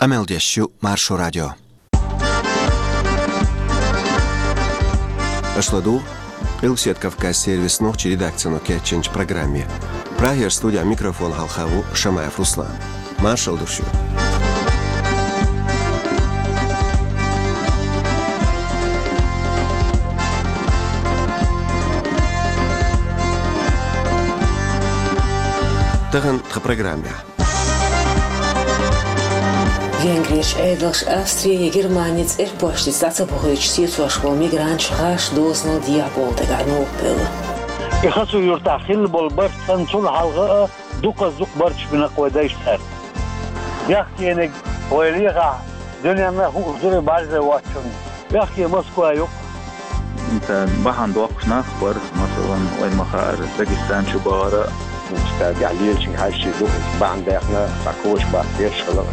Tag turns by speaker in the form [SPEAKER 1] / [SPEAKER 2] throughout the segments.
[SPEAKER 1] Ameldeshu Maršu radio. Ашладу, Илсет Кавказ сервис ночи редакцию Кетченч программе. Прагер студия микрофон Халхаву Шамаев Руслан. Маршал душу. Таган в программе.
[SPEAKER 2] Венгрия, Эйдлш, Австрия, Германия, Эрпошти, Стацапухович, Ситуашко, Мигрант, Хаш, Дознал, Диабол, Таганул, Пыл.
[SPEAKER 3] Я хочу юртахил болбар танцул халга дука зук барч бина квадайштар. Яхтенек ойлига дөньяна хузуры барза вачун. Яхте Москва yok.
[SPEAKER 4] انت بحن دوقش نخبر مثلا وين مخار داغستان شبارة
[SPEAKER 5] مستعد عليه شيء هالشيء دوق بعد احنا ساكوش بعد خلاص.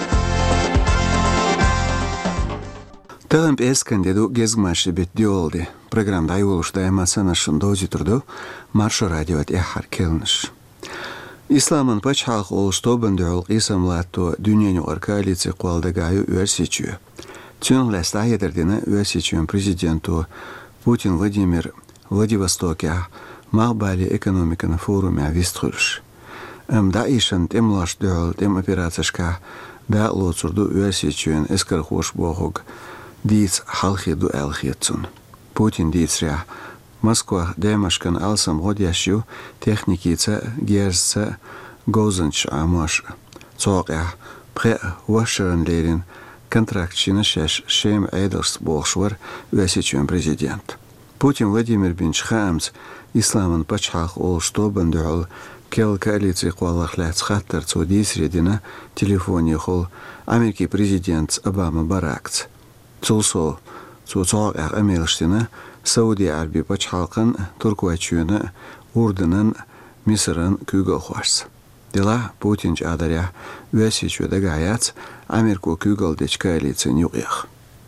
[SPEAKER 1] Таган эскандеду гезгмаши бит диолди. Программда юлушта эмасана шындози турду Маршу радиот эхар келниш. Исламан пачхалх олштобан дуол исамлатто дүйнөнү аркалицы куалдагаю уэрсичүү. Цюнглэста едердина уэрсичүүн президенту Путин Владимир Владивостоке мағбали экономиканы форуме авиструлш. Да ишан темлаш дуол тем операцияшка да лоцурду уэрсичүүн эскар хош бохог Диц халхиду элхитсун. Путин дицря. Москва демашкан алсам годящу техникица герца гозанч амаш. Цоqя пре вашерен лерин контрактчина шеш шем эйдерс бохшвар весичен президент. Путин Владимир Бинчхамс исламан пачхах ол штобан дуал кел коалиции куалахляц хаттер цудисредина телефоне хол Америки президент Обама Баракц. Цулсо цуцоq эмелштина Саудия Араби пачхалкан Турквачуна Урдынан Мисран күгөлхварс. Дела Путинч адаря весичуда гаяц Америку күгөлдеч коалиция нюгых.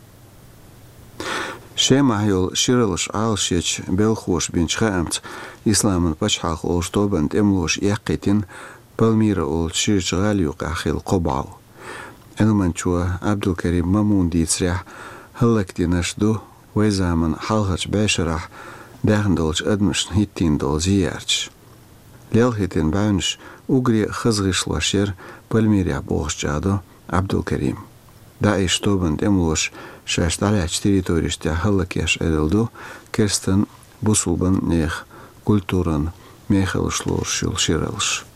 [SPEAKER 1] Шемайол ширылыш алшеч белхош бинчхамц исламын пачхалк ол штобан темлош яққитин Палмира ол ширчгалюк ахил қобау. Элманчуа Абдулкарим Мамун дицря هلكتي نشدو ويزامن حلقش باشرح داخندولش أدمش هيتين دول زيارش ليلهتين باونش أغري خزغش لاشير بالميريا بوغش جادو عبدالكريم دا إشتوبن دملوش شاش دالاش تريتوريش تيا هلكيش أدلدو كرستن بوصوبن نيخ كولتورن ميخلش لورشيل شيرلش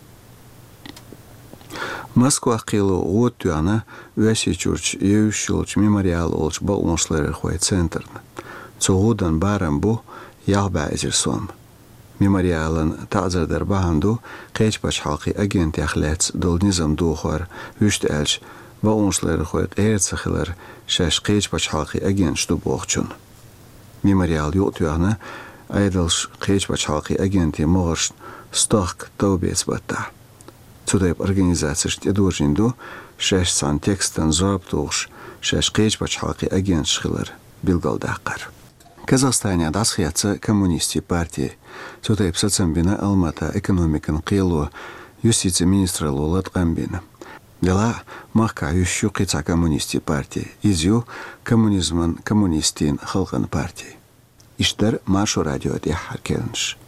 [SPEAKER 1] Москва қилу ғуттуяна өсечурч еушілч мемориал олч балмошлары хой центрн. Цуғудан барам бу яғба әзірсон. Мемориалын тазырдар бағанду қечпач халқи агент яхләц дол низам духар үшті әлч балмошлары хой әрціхілер шәш қечпач халқи агент шду боқчун. Мемориал юттуяна айдалш қечпач халқи агенти моғырш стоқ таубец батта. Цудайб организация штедуржинду шеш сан текстан зораптуғш шеш қечпач халқи агент шхилар билгалдаққар. Казахстане дасхияцы коммунисти партии. Цудайб сацамбина Алмата экономикан қилу юстиция министра лолат қамбина. Дела маққа ющу қица коммунисти партии. Изю коммунизман коммунистин халқан партии. Иштер Маршу радио дехар келнш.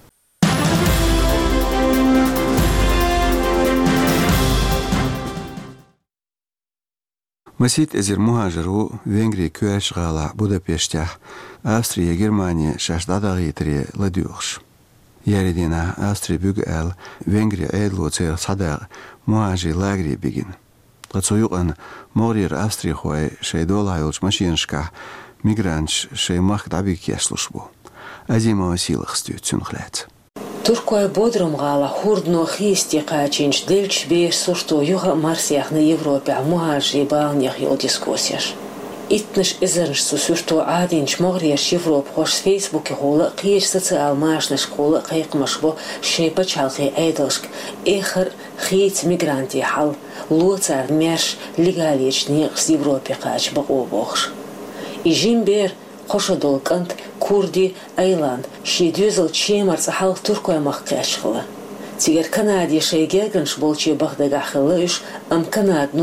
[SPEAKER 1] Масит эзер мухажиру Венгрия күәш ғала Будапештях, Австрия, Германия шашдадағи тіре ладюғш. Яридина Австрия бүгі әл Венгрия әйдлу цер садақ мухажи лагри бігін. Лацуюған морир Австрия хуай шайдолайылч машиншка мигранч шаймах дабі кешлушбу. Азимова силах стюцюн хләц.
[SPEAKER 2] Туркой бодрым гала хурдно хисти качинч дельч беш сушто юга марсиях на Европе а муажи балнях ел дискуссияш. Итнеш изернш сушто адинч могреш Европ хош Фейсбуке хола киеш социал машнеш хола кайкмашбо шепа чалхи эйдлшк эхар хит мигранти хал лоцар мерш легалични с Европе кач богобохш. И жимбер Хошодол кант Курди Айланд шидюзел чемарца хал туркой махкашхла. Тигер Канади шейгерганш болчи багдагахлыш ам Канадну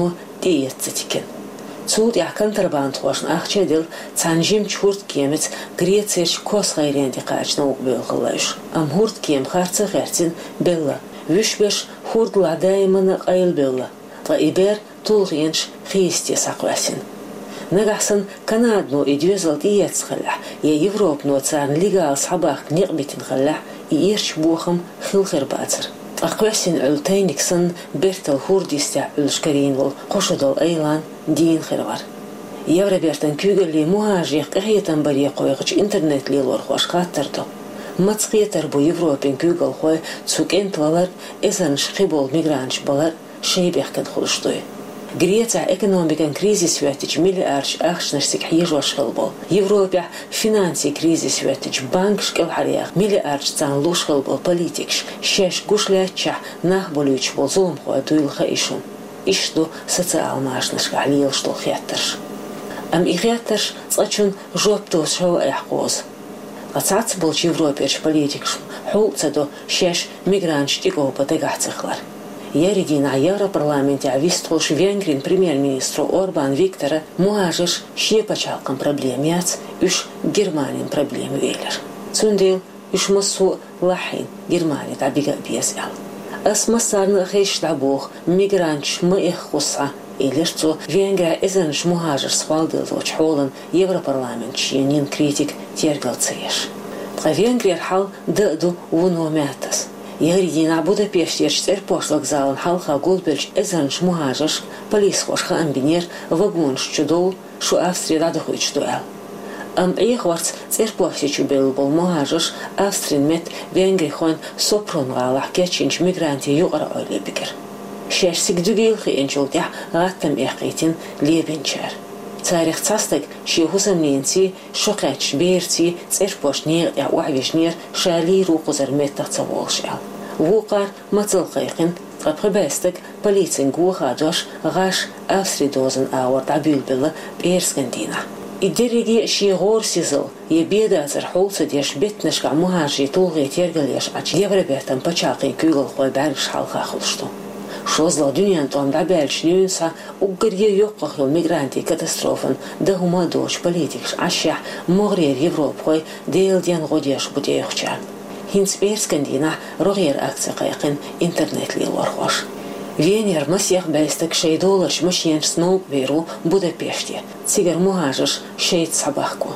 [SPEAKER 2] тиетцетикен. Цуд я контрабанд хошн ахчедил цанжим чурт кемец грецерч кос хайренди качна угбелгылайш. Ам хурт кем харца херцин белла. Вишбеш хурд ладаймана айл белла. Ва ибер тулгинш христи саквасин. Нагасан Канадно идвезал тиетсхала. Я Европно царн легал сабах нербитин хала и ирч бухам хилхербацер. Аквасин ультайниксон бертел хурдистя ульшкаринвол кошодол эйлан дин хервар. Евробертен күгели мухажих кахетан бария койгыч интернет лилор хошкаттырды. Мацкетер бу Европен күгел хой цукентлалар эзан шхибол мигранч балар шейбехкен хулштой. Греция экономикан кризис вятич миллиард ахшнашсик хижваш хылбол. Европа финанси кризис вятич банк шкел харях миллиард цан луш хылбол политикш шеш гушляча нахболюч бол зулм хой дуйл хаишун. Ишду социал машнаш галил что хеттерш. Ам ихеттерш цачун жоптос шо эхкоз. Ацац бол Европеш политикш холцадо шеш мигранч тикопа тегацхлар. Яридина Европарламенте авистолш Венгрин премьер-министру Орбан Виктора муажеш шепачалкам проблемяц уж Германин проблемы велер. Цундел уж массу лахин Германия табига безял. Асмасарны хештабох мигранч мы их хуса илерцу Венгрия эзенш муажеш схвалдыл очхолан Европарламент чьянин критик тергалцеш. Про Венгрия хал даду вуномятас. Яридина Будапешт ерчтер пошлак залан халха голбельч эзанш муажеш полис хошха амбинер вагонш чудол шу Австрия дадохуич дуэл. Ам эйхварц церпоси чубел бол муажеш Австрин мет Венгри хон сопрон галах кечинч мигранти югара ойлебикер. Шерсик дугейлхи энчултя гаттам эхитин лебенчер. Царих цастык шихусамненси шокач берси церпошнер я уавишнер шали рукузар меттаца волшал. Вукар мацылқайқин қапқыбастык полицин гуахаджаш гаш австридозын ауыр табюлбілі перскандина. Идереги шиғор сизыл ебедазыр холцы деш бетнышқа мухажи тулғи тергілеш ач Европертан пачақи күгіл қой бәргіш халқа қылышту. Шозла дünyan tonda belçlüğünsa uggırye yok qahıl migranti katastrofan da huma doç politikş aşya moğrer Evropoy değildiyen godiyaş budeyuqçan. Hins berskandina roğer aktsiya qayqin internetli warxoş. Vener masiyaq bästik $6 maşyenç snov veru Budapeshti. Tsigar muhajış şeit sabahku.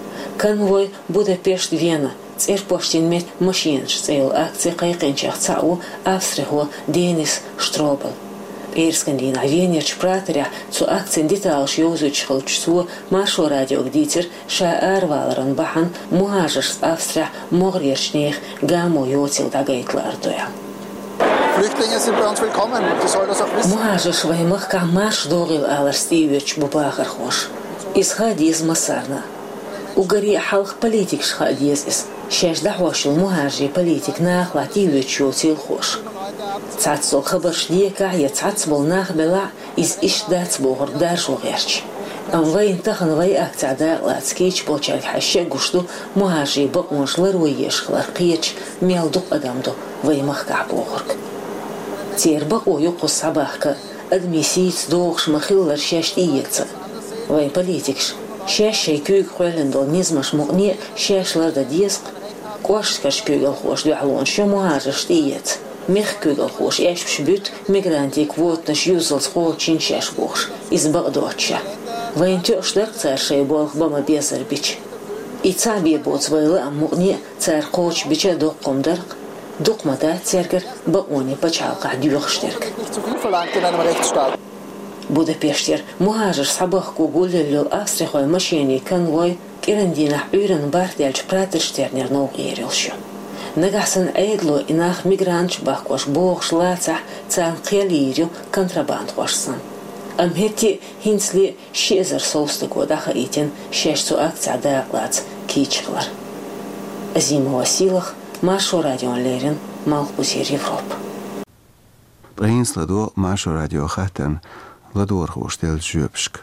[SPEAKER 2] Konvoy Budapesht Vena церпоштин мет машинч цел акции qayqinchaq цау Австрихо Денис Штробл. Перскандина Венерч пратеря цу акцин деталш юзуч хылчсу Машо радио гдитер ша арвалран бахан муажыш Австрия могрершних гамо йотил дагайтлардуя.
[SPEAKER 6] Flüchtlinge sind bei uns willkommen, die sollen das auch wissen.
[SPEAKER 2] Муажыш ваймах ка марш догил аларстивич бубахар хош. Исхади из Масарна. Угари халх политик шхадиез из. Шеш дахош المهاجر политик нахла тивечу тилхош. Цацол хабаршлика я цацбол нахбела из ишдацбогр дашугерч. Амвайн тахан вай акцада лацкич почал хаше гушту مهاجر бакмошлар вайешхлар қиеч мелдук адамду вай махкабогрк. Терба ою қусабахка адмисиц догш махиллар шеш иеца. Вай политикш шешей күйг хойлендол низмаш муғни шешларда диск кошкаш күйгіл хош дуалон шо муажыш тиец. Мех күйгіл хош ешпш бүт мигранти квотнаш юзылс хочин шеш бохш из Багдоча. Вайн тёшлар царшей болх бама безар бич. И цаби боц вайлы муғни цар коч бича доққомдарқ доқмада цергер баони пачалқа дюғштерк. Будапештер муажыш сабахку гуллел Австрихой машине конвой кирандина үйрен бартельч пратерштернер науғерилшо. Нагасан эйдло инах мигранч бахкош бохш лаца цан қелирю контрабанд хошсан. Амхетти хинсли шезер солстыко даха итен шешцу акция даяклац кичхлар. Зима Василах, Машо радио Лерин, Малхбузер Европ.
[SPEAKER 1] Брейнсладо Машо радио Хатен Ладор хостел Жөпшк.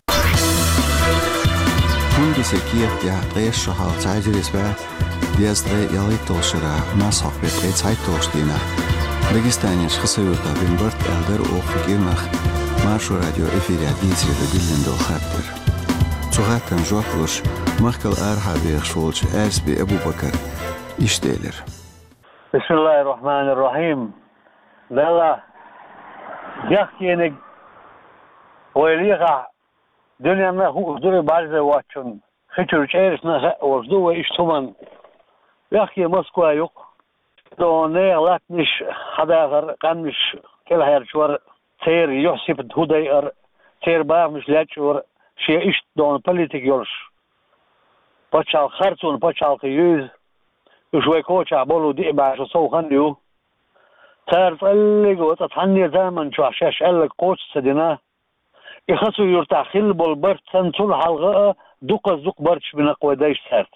[SPEAKER 1] Хундисе киехтя рэшхал цайжерисвэ ястрэ ялитошра масахбет цайтоштина. Дагестанеш хасыюрта бимбарт элдер охгирнах مارشو راديو إفيريا ديزي بدلن دو خاطر صغاتن جوكلوش مخكل أرحابي خشولش أسبي أبو بكر إشتيلر.
[SPEAKER 3] بسم الله الرحمن الرحيم. لا يحكي إنك ويليغا دنيا ما هو دوري بعض واتشون خيتر شيرس نها وزدو إشتمان يحكي مسكوا يق دوني لاتنش حدا قامش كل هيرشور تير يحسب هداير تير باه مش لاتشور شيء إشت دون بوليتيك يورش بتشال خرطون بتشال قيوز وشوي كوتش عبولو دي بعش صو خنديو تعرف اللي قوت تحني زمن شو عشاش قالك قوتش سدنا يخصو يرتاخيل بالبرت سنتول حلقة دوق برتش من قواديش سارت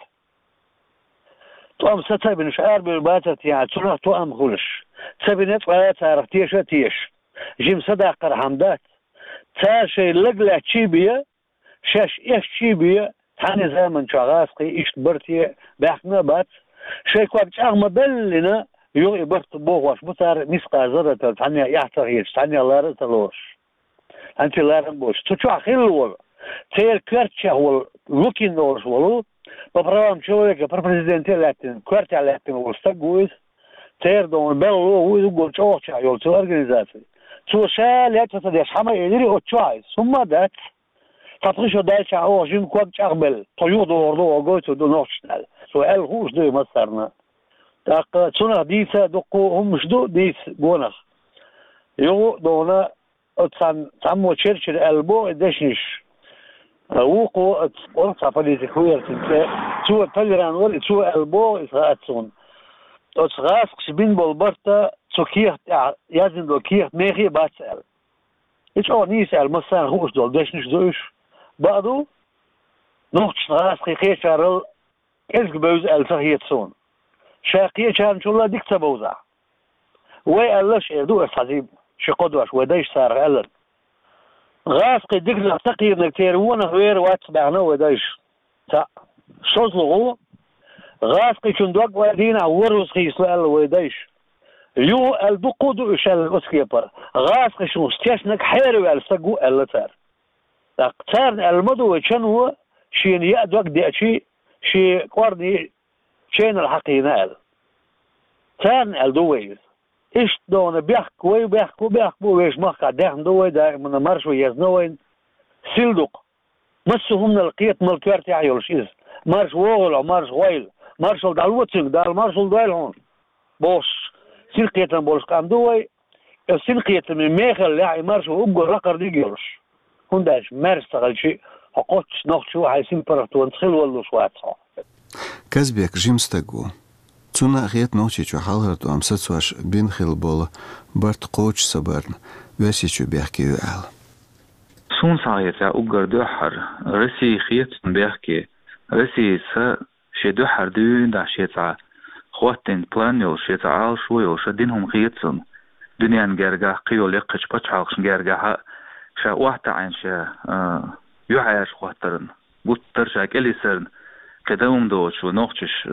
[SPEAKER 3] توام ستة مش عارف بالباتت يعني تروح توام خلش سبنت ولا تعرف تيش جيم صدق حمدات تاشي لقلا تشيبية شاش إيش تشيبية تاني زمن شغاسقي إيش برتي بحنا بات شيء كوابش مدلنا يو برت بوغش بتار نسقى زرت تاني يحتاج تاني الله رتلوش أنت لا رمبوش تشوف خيل تير كرتشة هو لوكين نورش ولو ببرام شوية كبرزيدنتي لاتين كرتشة لاتين وستجوز تير دون بلو هو يقول شوشة يقول شو أورجانيزاتي شو شال يتفضل يشحمه يدري أوتشايز ثم ذات تطريشة دايشة هو جيم كوابش أقبل طيور دور وقوت ودو نوشنال سؤال هوش دو مصرنا تاق تسونا ديسا دقو هم مش دو ديس بونخ يو دونا تسمو تشيرشل ألبو إدشنش وقو أرصى بوليتيكوير تسوى بلران ولي تسوى ألبو إسغاتسون أتسغاسق بين بالبرتا تسوكيه يازن دو كيه ميخي باتسأل إيش أو نيسأل مثلا هوش دول دشنش دوش بعدو نوخش غاسقي خيشارل إزق بوز ألفهيتسون شاقية كان شو الله ديك تبوزع ويقلش إردو إسحزيب شقدوش ودايش صار ألن غاسقي ديك تقير نكتير وانا غير واتبعنا ودايش تا شوزلغو غاسقي كندوك ودينا ورس خيس لأل ودايش يو البقودو إشال أسكيبر غاسقي شنو استيشنك حيرو ألسقو ألتار تقتار المدو وشنو شين يأدوك ديأشي شي قوارني شين الحقينا أل تان الدويز إيش دون بيحكوا ويش مخا دهن دوي دا من مرشو يزنوين سيلدوق مسهم نلقيت ملكارتي عيولش إز مرش وغل أو مرش غويل مرشل دالوتسنك دال مرشل دويل هون بوش سيلقيتن بولش قام دوي سيلقيتن من ميخل لاعي مرشو أبقى رقر ديجيولش هنداش مارس تغل شيء حقوتش نوخشو حيسين برفتوان تخيل والو شواتها
[SPEAKER 1] كذبك جيمستقو تسونا غيت نوتشيچو حالرت وامساتسواش بين خيل بولا برت قوش صبرن واسيچو بيحكي وعال
[SPEAKER 4] سون سايتا اوغر دوحر رسي خيت بيحكي رسي س شي دوحر دون دا شيتا خواتن بلانيو شيتا عال شوي وشدينهم خيتسن دنيان جرجا قيو لقش بچالخش جرجا شا واحدة عين شا يوحياش خواترن بوتر شاكلي سرن قدوم دوش ونوخشش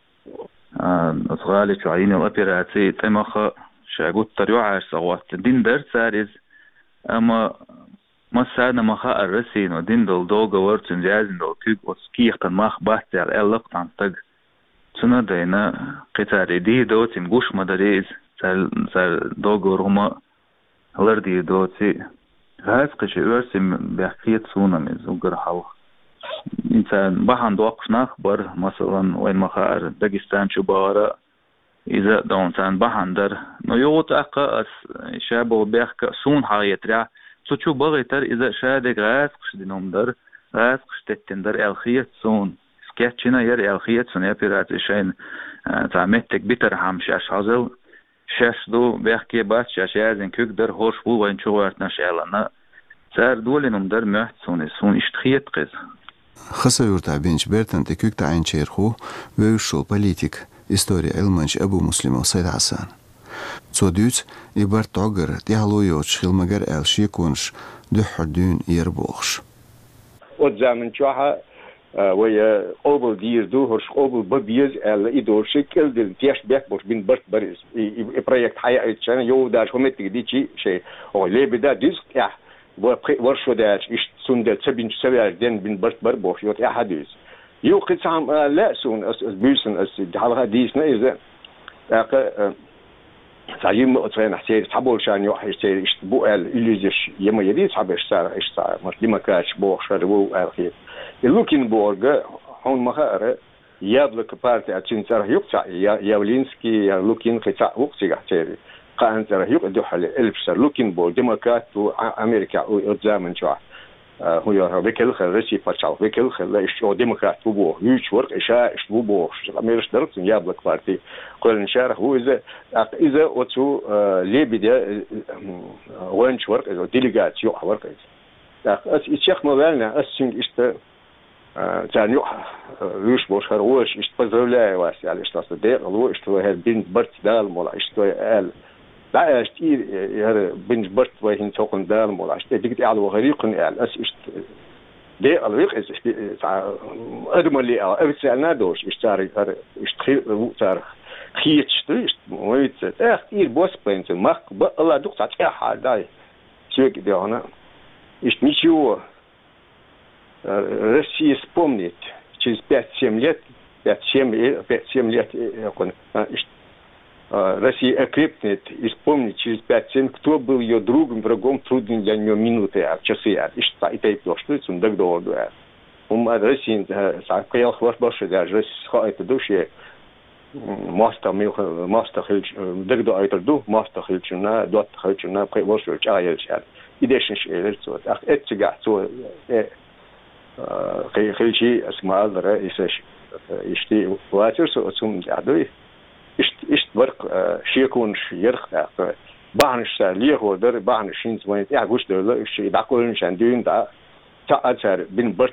[SPEAKER 4] أصغالي شو عيني الأبيراتي تمخ شاقوت تريوعاش صوات دين درساريز أما ما سادنا مخا الرسين ودين دول دوغا ورتن جازين دول كيك وسكيختن مخ باحتي على اللقط عن تق سنة دينا قتاري دي دوتين قوش مداريز سار دوغا ورهما هلردي دوتي هاز قشي ورسي بحكيت سونا ميز وقر حلق إنسان بحن دوقف نخبر مثلا وين مخار داغستان شبارة إذا دونسان بحن در نيوت أقا شابه بيحكا سون حايت رع سوچو بغيتر إذا شادق غاسقش دينهم در غاسقش تتن در الخيت سون سكيتشنا ير الخيت سون يبيرات إشين تعمتك بيتر حمش أشعزل شاش دو بيحكي باس شاش يازن كوك در هوش بو وين شوارت نشعلنا سار دولنهم در محت سون اشتخيت قز
[SPEAKER 1] خصو يرتع بينش بيرتن تكوك تعين شيرخو ويوشو بوليتيك история элманч أبو مسلم وسيد حسن صديق إبر تعجر تيهلو يوش خلمجر ألشي كونش دحردون يربوخش
[SPEAKER 5] وزمن شوها ويا أول دير دو هرش أول ببيز إدور شكل دل تياش بيك بوش بين برت بريز بروجكت حياة السنة يو داش هم تجدي شيء أو ليه بدا ديسك ورشو داش إيش سند سبين سوير دين بين بر بوخيوت أحدث يوقف عم لا سون بيسن حلقة ديسنا إذا تعيم أترين حسير تحبول شان يوحي حسير إشتبوال إليزش يما يديد حب إشتار لما كاش بوخ شربو الخير اللوكين بورغ هون مخارة يابلك بارتي أتشين ترى يقطع ياولينسكي يا لوكين قطع وقتي حسير قان ترى يقدو حل إلبسر لوكين بورغ ديمقراط وأمريكا وزامن شو هو يربيكل خلصي بتشاو بيكل خلص أو ديمقراط بوه يشورك إشاء بوه أمريكا درت يابلك بارتي قل نشاره هو إذا أتو ليه بدأ وين شورك إذا ديليغات يو حورك إذا إيش مبالنا أسنج إشت تانيو يوش بوش هروش إشت بزولا واسي على إشت أصدق الله إشت وهر بين برت دال مولا إشت وهال لا أشتير يهر بين برت وهين توقن دال مولا إشت دقت على وغريقن على أس إشت ده الويق إيش أدم اللي أبتسألنا دوش إشتاري إشت خير تار خيتش تريش مويت كثير بوس بينت ماك الله دكتور تاعها داي شو كده هنا إيش ميشوا Россия вспомнит через 5-7 лет يكون Россия окрепнет и вспомнит через 5-7, кто был ее другом, врагом, трудным для нее минуты, часы, и что это что это он догдал. Россия сакаял хваш больше даже Россия это душе ماستر خلج دقدو أيتردو ماستر خلجنا دوت خلجنا بقي وصل جايل شاد يدشنش إلتوت أتجع تو خلجي اسمه هذا إيش يشتي واتر سو أسمع جادوي إيش برق شيكونش يرخ بعنش ليه هو در بعنش شين زمان يعجوش دولة إيش يدعكولن شندين دا تأثر بين برت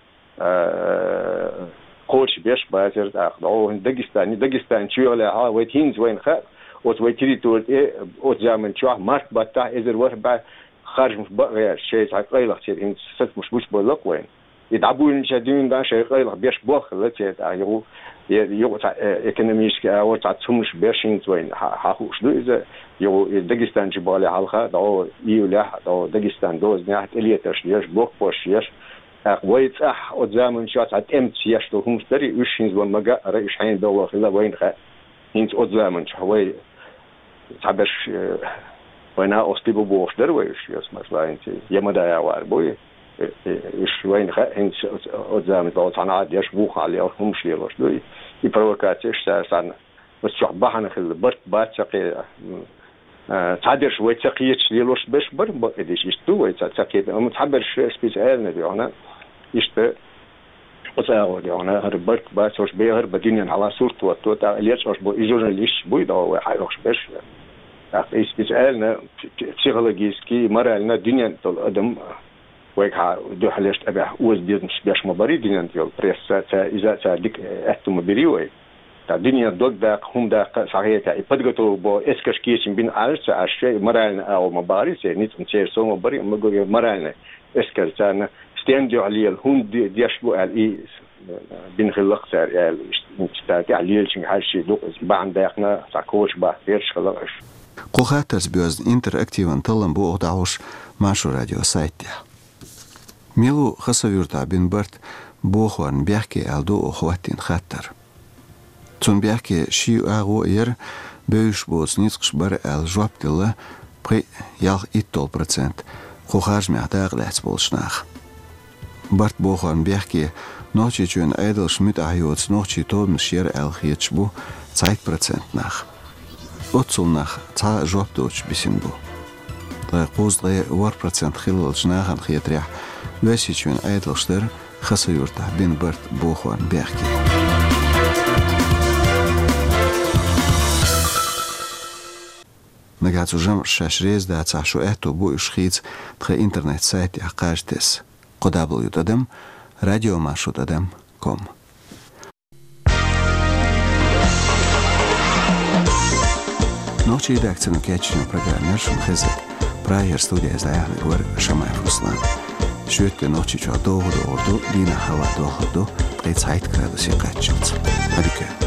[SPEAKER 5] قوش بيش بازر أو داغستان شو ولا ويتين زين خا وتويتري تقول إيه وتجامن شو مارك بتاع إذا واحد خارج مش بغير شيء قليل كثير إن ست مش بقولك وين يدعبون شادين ده شيء قليل بيش بوخ لا تيجي يو تاع إيكونوميش أو تاع تمش بيشين زين حاخوش ده إذا يو داغستان جبالي حلقة ده يولا ده داغستان دوز نهاية إليه تشليش بوخ بوشيش ويت قدام شات عاد امتي يشتو هم تري وشين زون مجا رئيس حين دوا خلا وين خا انت قدام شوي تعبش وانا استيبو بوش در ويش مثلا انت يمدا يا وار بوي ايش وين خا انت قدام تو انا يش بوخ عليه هم شي لوش دوي يبروكاتيش سان بس شو بحنا خل برت باتقي تعدش ويتقيتش ليلوش باش بر اديش يشتو ويتقيت متحبرش سبيسيال ندي انا يشت وصاو دي انا هربت باش وش بيهر بدين على صورته وتوتا ليش وش بو جورناليست بو دو حيروش باش اخ سبيسيال بسيكولوجيسكي مرالنا دنيا الادم ويك دو حلشت ابي وز بيزنس باش مباري دنيا ديال بريس اذا ديك احتم بريوي الدنيا دودا هم دا صحيح يبدقوا بو اسكش كيشين بين عرس عشي مرالنا او مباريس نيت نشير سو مباري مغو مرالنا اسكر تاعنا ستاندو عليه الهم ديشبو على بين خلق سار يعني نشتاق عليه شي حاجه دوق بعد داقنا ساكوش با فيرش خلاص
[SPEAKER 1] قوخاتس بيوز انتراكتيفن طلن بو داوش ماشو راديو سايتيا ميلو خسويرتا بين برت بوخوان بيحكي الدو اخواتين خاطر تون بيحكي شيء أغو ير بيش بوس نيتقش بر الجواب دله بقي ياغ 100% خوخارج معتاق لحس بولشناخ برت بوخان بيحكي نوچي چون ايدل شميت احيوت نوچي تو مشير الخيتش بو 2% ناخ اوتسول ناخ تا جواب دوچ بسين بو دا قوز دا 1% خلال جناخان خيت ريح ويسي چون ايدل شتر خسا يورتا بين برت بوخان بيحكي نقعد جمع شاشريز دا تعشو اهتو بو اشخيط تخي انترنت سايت يحقاج تس قدابل يتدم راديو ماشو تدم كوم نوچي داكتنو كاتشنو программер شمخزك براير студия زايحنا гор شمايف руслан شويت نوچي چو دوغدو اردو دينا هوا دوغدو قيت سايت كرادو سيقاتشوت هديك